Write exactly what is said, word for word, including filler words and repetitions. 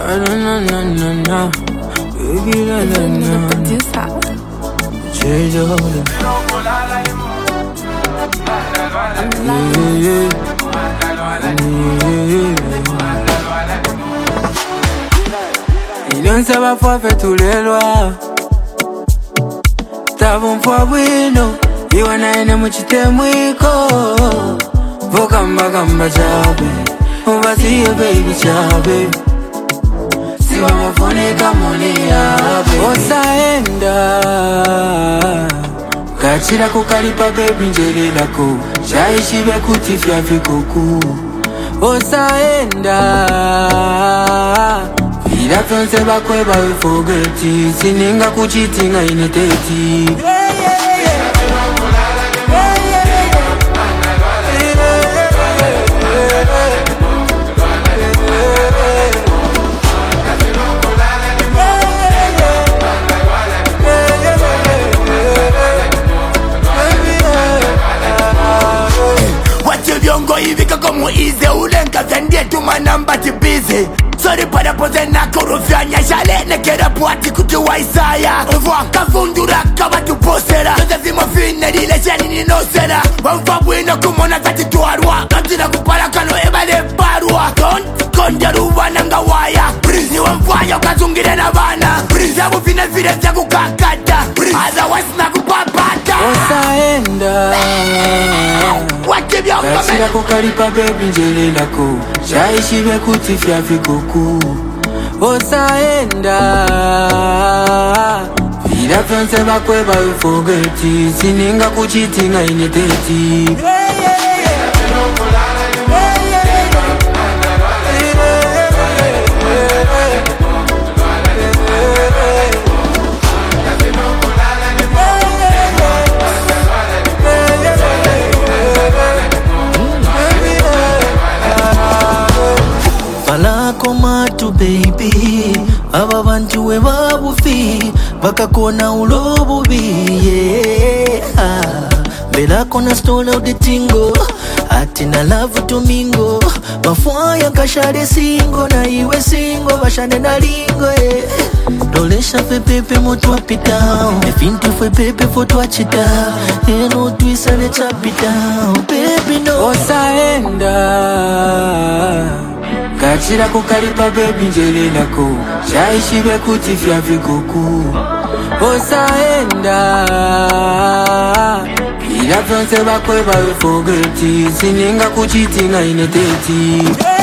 na na na na na, baby na na na. Change your whole life. Yeah, yeah. Il ne sait pas faire tous les lois. T'as bon poids bueno. Iwana ina muchite mwiko. Vokamba kamba chabe. Ubasiye baby chabe. Siwa mafone kamone yabe. Osaenda Kachira kukalipa baby njeri lako. Shaishibe kutifya vikoku. Osaenda Vila fyonse bakwe bawe forgeti. Sininga kuchitinga ineteti. Vyongo hivi kakomu ize ulenga zendie tuma namba tibizi. Sorry pada pose na kurufanya shale nekera puati kutuwa isaya. Mvua kavundura kama tuposera. Zote zimo fine lile sheni ninosera. Wamfa wino kumona zati tuarwa. Kantina kupala kano ebale barwa. Konti konjaruwa nanga waya. Ni wamfaya ukazungire na vana. Yabu fine vile vya kukakata. Otherwise na kupapata. Osaenda Kachira kukalipa baby njeri lako. Shaishibe kutifya vikoku. Osaenda Vila fyonse bakwe bawe forgeti. Sininga kuchitinga ineteti. Komatu baby, aba bantu we babufi bakakona ulobubi, yeah. Bela kona stole out the tingo, atina love to mingo. Mafwaya kashare singo na iwe singo bashane na lingo, yeah. Dolesha fe pepe moto apita, mefinti fe pepe foto achita. Eno twisa le chapita, baby no. Osaenda Kachira kukalipa baby njeri lako. Shaishibe kutifya vikoku. Osaenda Vila fyonse bakwe bawe forgeti. Sininga kuchitinga ineteti.